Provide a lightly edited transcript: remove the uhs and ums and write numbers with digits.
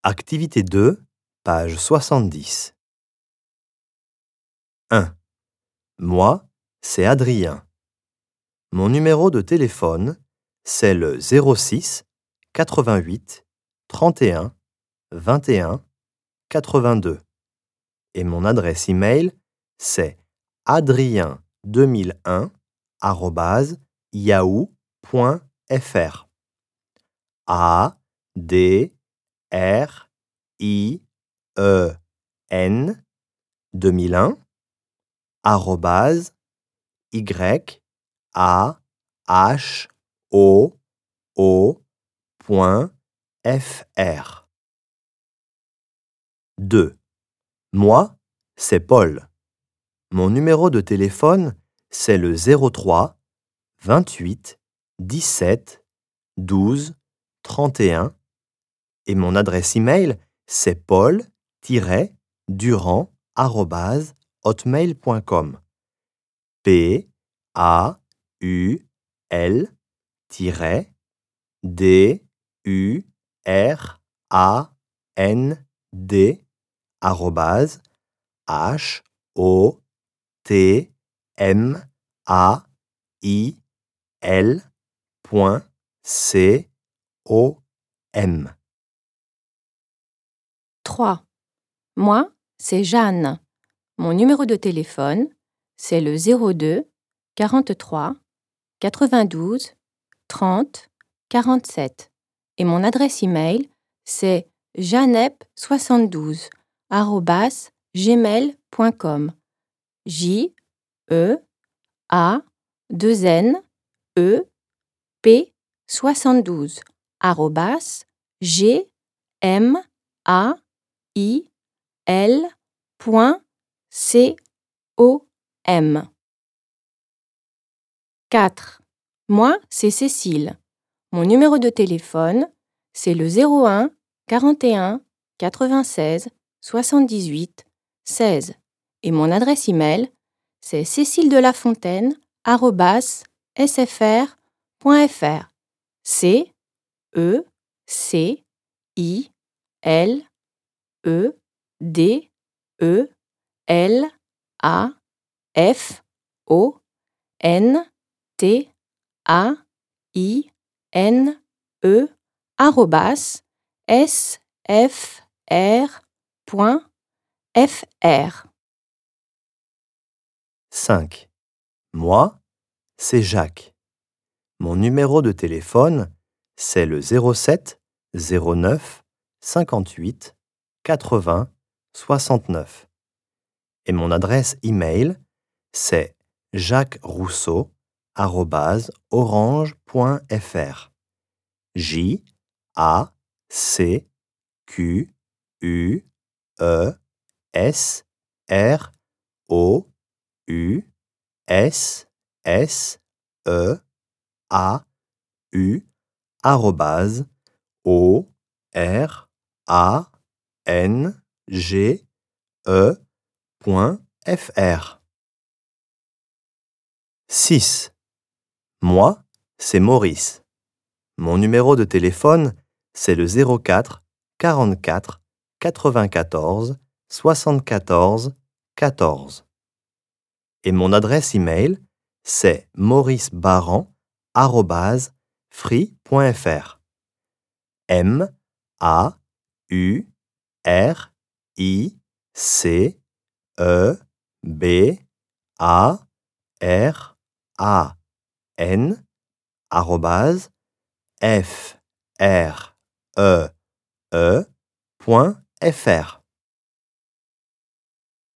Activité 2, page 70. 1. Moi, c'est Adrien. Mon numéro de téléphone, c'est le 06 88 31 21 82. Et mon adresse email, c'est adrien2001@yahoo.fr. ADRIEN 2001 @yahoo.fr. 2. Moi, c'est Paul. Mon numéro de téléphone, c'est le 03 28 17 12 31 et mon adresse email, c'est paul-durand@hotmail.com. PAULDurand@hotmail.com. 3. Moi, c'est Jeanne. Mon numéro de téléphone, c'est le 02 43 92 30 47. Et mon adresse email, c'est janep72@gmail.com. JEANEP72@gmail.com. 4. Moi, c'est Cécile. Mon numéro de téléphone, c'est le 01 41 96 78 16. Et mon adresse email, c'est céciledelafontaine@sfr.fr. @sfr.fr. 5. Moi, c'est Jacques. Mon numéro de téléphone, c'est le 07 09 58 80 69. Et mon adresse email, c'est jacquesrousseau@orange.fr. JACQUESEU@orange.fr. 6. Moi, c'est Maurice. Mon numéro de téléphone, c'est le 04 44 94 74 14. Et mon adresse email, c'est mauricebaran@free.fr. MAURICEBARAN@free.fr.